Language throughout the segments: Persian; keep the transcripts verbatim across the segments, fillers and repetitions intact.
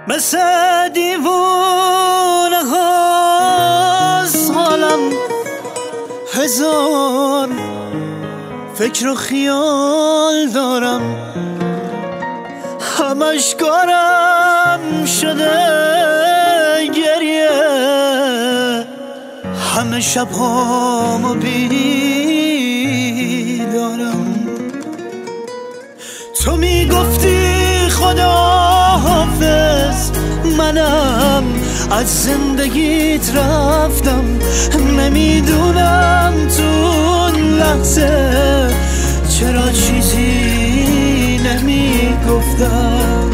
مثل دیوونه هاست حالم، هزار فکر و خیال دارم، همش کارم شده گریه، همه شب هامو بیدارم. تو میگفتی خدا حافظ، منم از زندگیت رفتم، نمیدونم تو اون لحظه چرا چیزی نمیگفتم.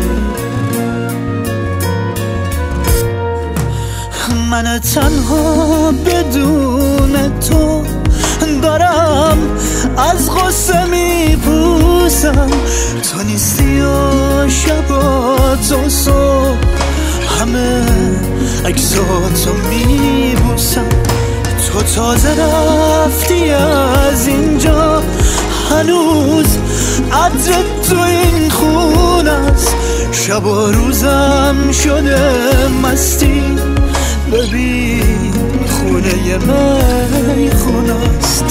من تنها بدون تو دارم از غصه میپوسم، تو نیستی و شبات و صبح همه عکساتو میبوسم. تو تازه رفتی از اینجا، هنوز عطر تو این خونه است، شب و روزم شده مستی، ببین خونه من خونه است.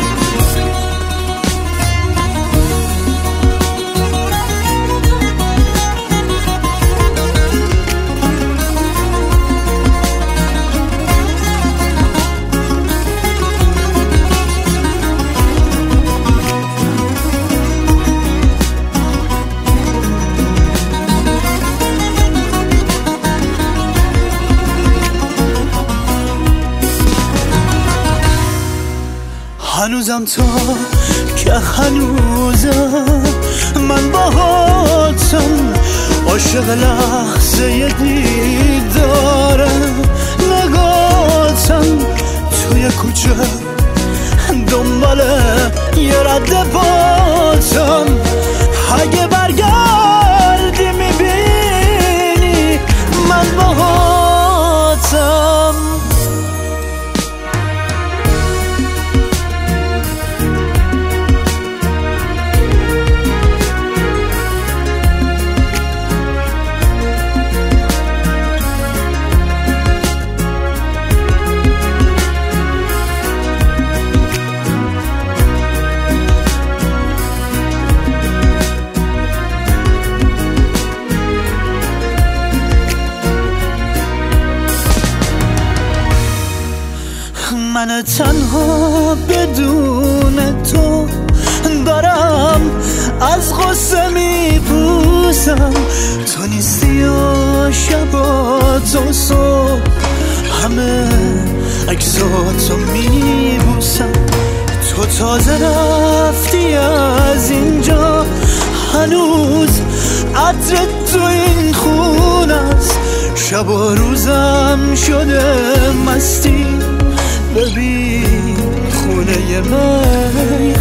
هنوزم تا که هنوزم من باهاتم، عاشق لحظه دیدارم، نگاتم توی کوچه دنبال یه رد باتم. اگه برگردی میبینی من باهاتم. من تنها بدون تو دارم از غصه میپوسم، تو نیستی و شبات و صبح همه عکساتو میبوسم. تو تازه رفتی از اینجا، هنوز عطر تو این خونه است، شب و روزم شده مستی، ببین خونه من